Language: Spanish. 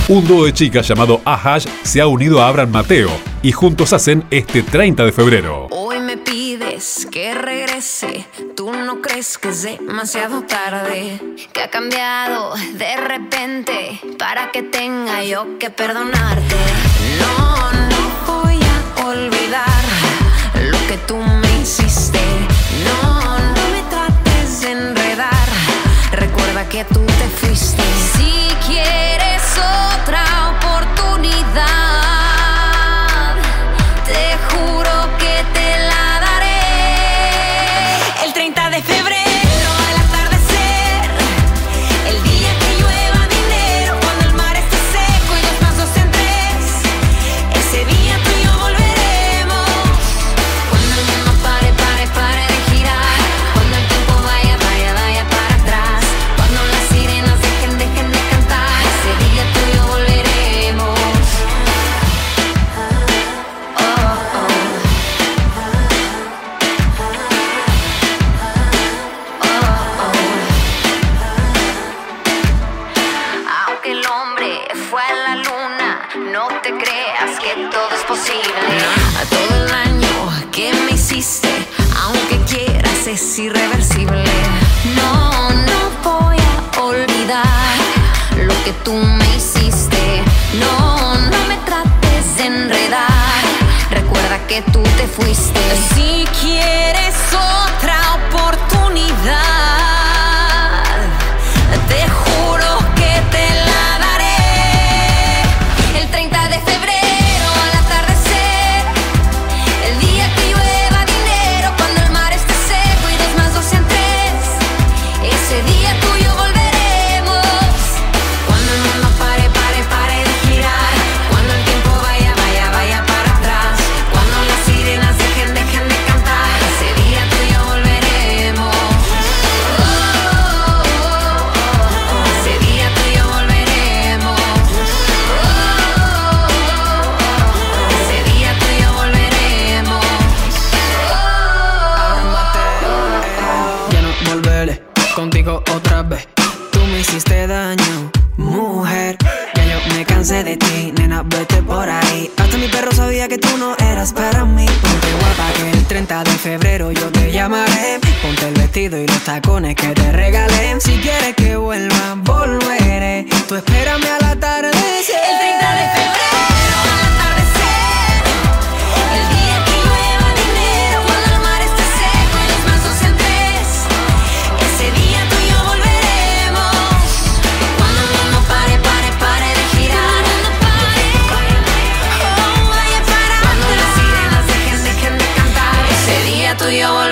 Un dúo de chicas llamado Ahash se ha unido a Abraham Mateo y juntos hacen este 30 de febrero. Hoy me pides que regrese, tú no crees que es demasiado tarde, que ha cambiado de repente para que tenga yo que perdonarte. No, no voy a olvidar lo que tú me hiciste. No, no me trates de enredar, recuerda que tú te fuiste. Si quieres otra oportunidad, te juro que te la daré. El 30 de febrero al atardecer, el día que llueva dinero, cuando el mar esté seco y los pasos en tres, ese día tú y yo volveremos. Cuando el mundo pare de girar, cuando el tiempo vaya para atrás, cuando las sirenas dejen de cantar, ese día tú y yo volveremos. Aunque el hombre fue a la luna, no te creas que todo es posible. A todo el daño que me hiciste, aunque quieras, es irreversible. No, no voy a olvidar lo que tú me hiciste. No, no me trates de enredar, recuerda que tú te fuiste. Si quieres otra oportunidad, te juro que te la daré. El 30 de febrero al atardecer, el día que llueva dinero, cuando el mar esté seco y 2 más 2 sean 3, ese día tú y yo volveremos. Cuando el mundo pare de girar, cuando el tiempo vaya para atrás, cuando las sirenas dejen de cantar, ese día tú y yo volveremos. Ese día tú y yo volveremos. Ese día tú y yo volveremos. Ya no volveré contigo otra vez. Tú me hiciste daño, mujer. Ya yo me cansé de ti, nena, vete por ahí. Hasta mi perro sabía que tú no eras para mí. Ponte guapa que el 30 de febrero yo te llamaré. Ponte el vestido y los tacones que te regalé. Si quieres que vuelva, volveré. Tú espérame al atardecer. El 30 de febrero al atardecer, el día que llueva dinero, cuando el mar esté seco y los más 2 sean 3, ese día tú y yo volveremos. Cuando el mundo pare de girar, vaya para, cuando las sirenas dejen de cantar, ese día tú y yo volveremos.